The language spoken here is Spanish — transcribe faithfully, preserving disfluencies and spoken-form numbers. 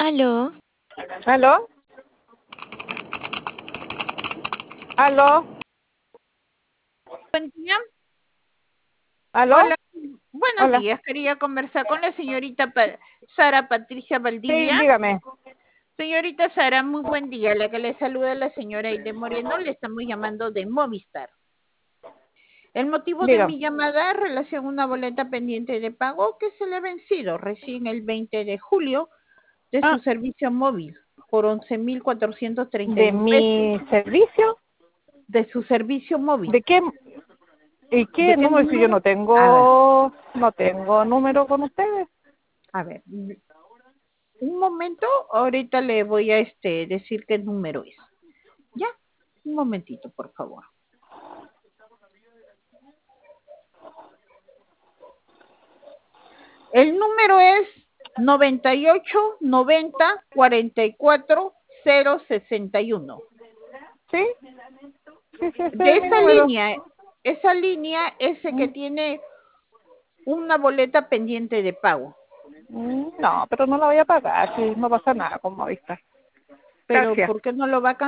Aló. ¿Aló? ¿Aló? Buen día. ¿Aló? Hola. Buenos Hola. días. Quería conversar con la señorita Pa- Sara Patricia Sí, Valdivia. dígame. Señorita Sara, muy buen día. La que le saluda la señora Aide Moreno. Le estamos llamando de Movistar. El motivo de Dígame. mi llamada es relación a una boleta pendiente de pago que se le ha vencido recién el veinte de julio de Ah, su servicio móvil por once mil cuatrocientos treinta y ¿de un pesos. mi servicio? De su servicio móvil. ¿De qué? ¿Y ¿De qué qué número? Si yo número? no A ver, tengo, no tengo número con ustedes. a ver. Un momento, ahorita le voy a este decir qué número es. Ya, un momentito, por favor. El número es noventa y ocho noventa cuarenta y cuatro cero sesenta y uno. ¿Sí? Sí, sí, ese De es mi esa número. línea, esa línea es el que Mm, tiene una boleta pendiente de pago. mm, No, pero no la voy a pagar, sí, no pasa nada con Movistar. Pero Gracias. ¿por qué no lo va a